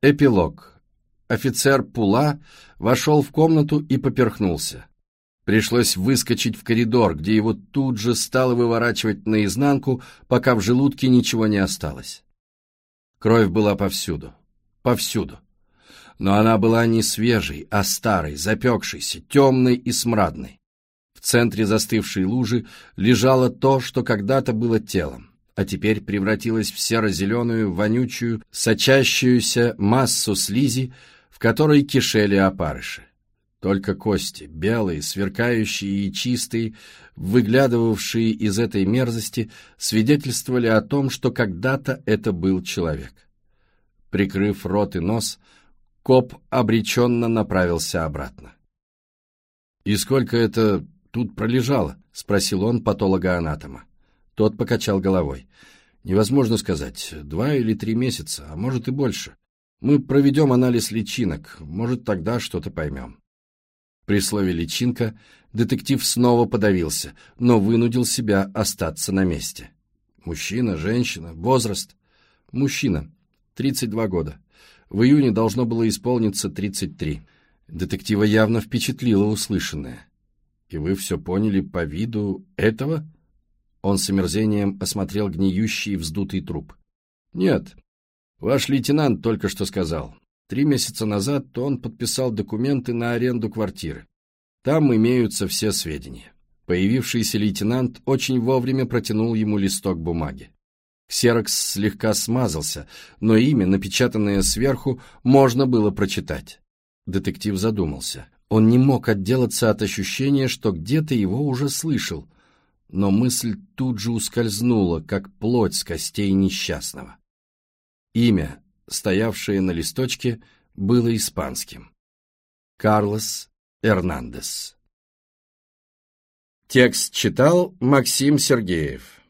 Эпилог. Офицер Пула вошел в комнату и поперхнулся. Пришлось выскочить в коридор, где его тут же стало выворачивать наизнанку, пока в желудке ничего не осталось. Кровь была повсюду. Повсюду. Но она была не свежей, а старой, запекшейся, темной и смрадной. В центре застывшей лужи лежало то, что когда-то было телом, а теперь превратилось в серо-зеленую, вонючую, сочащуюся массу слизи, в которой кишели опарыши. Только кости, белые, сверкающие и чистые, выглядывавшие из этой мерзости, свидетельствовали о том, что когда-то это был человек. Прикрыв рот и нос, коп обреченно направился обратно. «И сколько это тут пролежало?» — спросил он патолога-анатома. Тот покачал головой. «Невозможно сказать, 2 или 3 месяца, а может и больше. Мы проведем анализ личинок, может, тогда что-то поймем». При слове «личинка» детектив снова подавился, но вынудил себя остаться на месте. Мужчина, женщина, возраст. Мужчина, 32 года. В июне должно было исполниться 33. Детектива явно впечатлило услышанное. «И вы все поняли по виду этого?» Он с омерзением осмотрел гниющий вздутый труп. «Нет, ваш лейтенант только что сказал. 3 месяца назад он подписал документы на аренду квартиры. Там имеются все сведения». Появившийся лейтенант очень вовремя протянул ему листок бумаги. Ксерокс слегка смазался, но имя, напечатанное сверху, можно было прочитать. Детектив задумался. Он не мог отделаться от ощущения, что где-то его уже слышал, но мысль тут же ускользнула, как плоть с костей несчастного. Имя, стоявшее на листочке, было испанским. Карлос Эрнандес. Текст читал Максим Сергеев.